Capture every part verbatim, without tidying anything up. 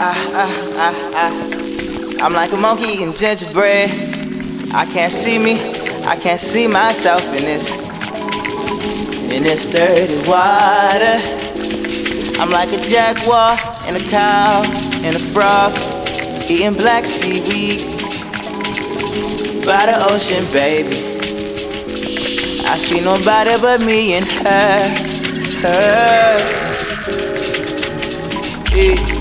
I, I, I'm like a monkey eating gingerbread. I can't see me, I can't see myself in this, in this dirty water. I'm like a jaguar and a cow and a frog, eating black seaweed by the ocean, baby. I see nobody but me and her, her. Yeah.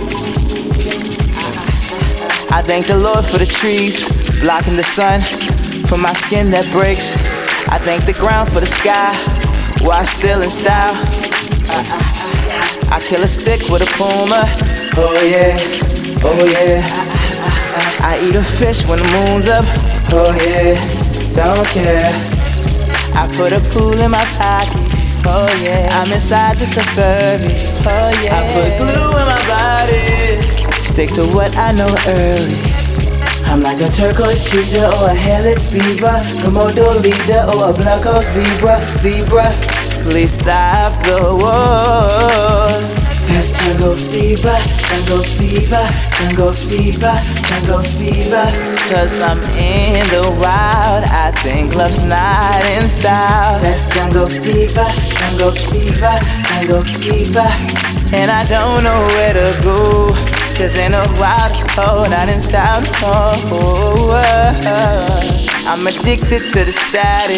I thank the Lord for the trees blocking the sun from my skin that breaks. I thank the ground for the sky while still in style. I, I, I kill a stick with a puma. Oh yeah, oh yeah. I, I, I eat a fish when the moon's up. Oh yeah, don't care. I put a pool in my pocket. Oh yeah, I'm inside the safari. Oh yeah, I put glue in my body. Stick to what I know early. I'm like a turquoise cheetah or a hairless beaver, Komodo leader or a blanco zebra. Zebra, please stop the war. That's jungle fever, jungle fever, jungle fever, jungle fever. Cause I'm in the wild, I think love's not in style. That's jungle fever, jungle fever, jungle fever. And I don't know where to go, cause in the wild it's cold, not in style no more. I'm addicted to the static,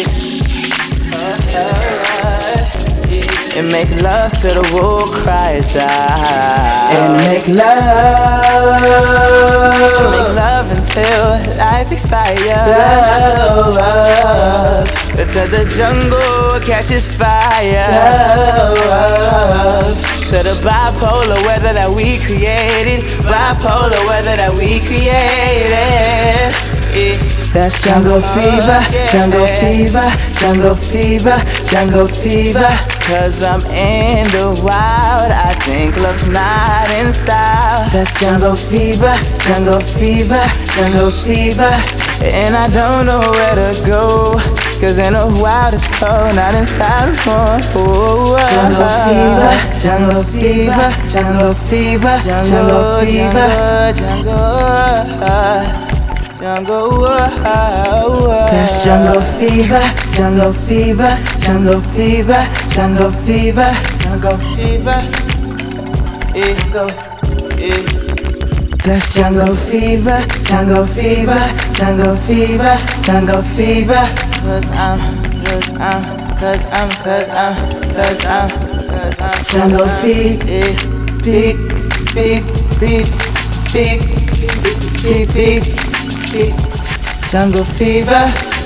and make love till the world cries out. And make love, make love until life expires. Love, till the jungle catches fire. Love, to the bipolar weather that we created, bipolar weather that we created. Yeah. That's jungle fever, jungle fever, jungle fever, jungle fever. Cause I'm in the wild, I think love's not in style. That's jungle fever, jungle fever, jungle fever. And I don't know where to go, cause in the wild it's cold, not in style no more. Jungle fever, jungle fever, jungle fever, jungle fever, jungle. Jungle, whoa, that's jungle fever, jungle fever, jungle fever, jungle fever, jungle fever. Yeah, go, yeah. That's jungle fever, jungle fever, jungle fever, jungle fever. Cause I'm, cause I'm, cause I'm, cause I'm, cause I'm, cause I'm jungle fever, beat, beat, beat, beat, beat, beat, beat. Jungle fever.